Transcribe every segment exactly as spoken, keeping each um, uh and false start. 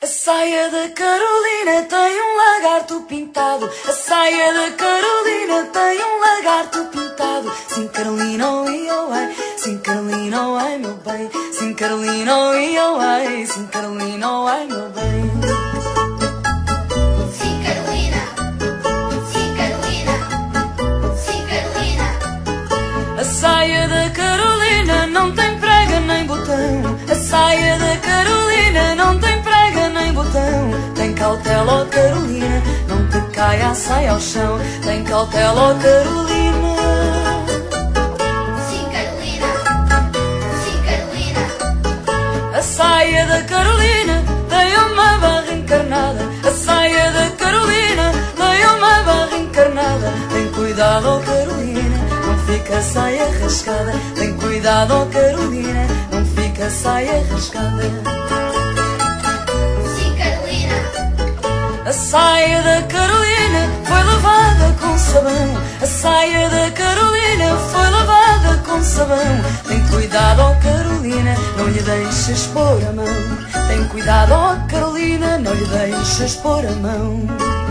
A saia da Carolina tem um lagarto pintado. A saia da Carolina tem um lagarto pintado. Sim, Carolina, oh, oh, ai. Sim, Carolina, oh, ai, meu bem. Sim, Carolina, oh, oh, ai. Sim, Carolina, oh, ai, meu bem. Sim, Carolina. Sim, Carolina. Sim, Carolina. A saia da Carolina não tem prega nem botão. A saia da Carolina não tem prega nem botão. Tem cautela, ó Carolina, não te caia a saia ao chão. Tem cautela, ó Carolina. Sim, Carolina. Sim, Carolina. A saia da Carolina tem uma barra encarnada. A saia da Carolina tem uma barra encarnada. Tem cuidado, ó Carolina, não fica a saia rascada. Tem cuidado, ó Carolina, não fica a saia rascada. A saia da Carolina foi lavada com sabão. A saia da Carolina foi lavada com sabão. Tem cuidado, ó Carolina, não lhe deixes pôr a mão. Tem cuidado, ó Carolina, não lhe deixes pôr a mão.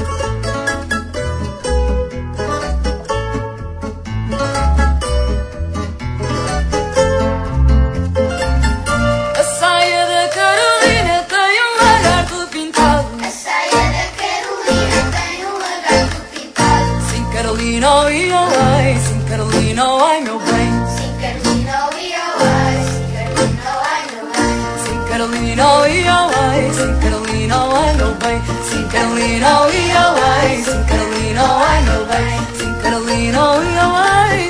Carolina, oh, oh, ai, sim, Carolina, oh, ai, meu bem. Sim, Carolina, oh, oh, ai, sim, Carolina, oh, ai, meu bem. Sim, Carolina, oh, oh, ai, sim, Carolina, oh, ai, meu bem. Sim, Carolina, oh, oh, ai, sim, Carolina, oh, ai, meu bem. Sim, Carolina, oh, oh, ai.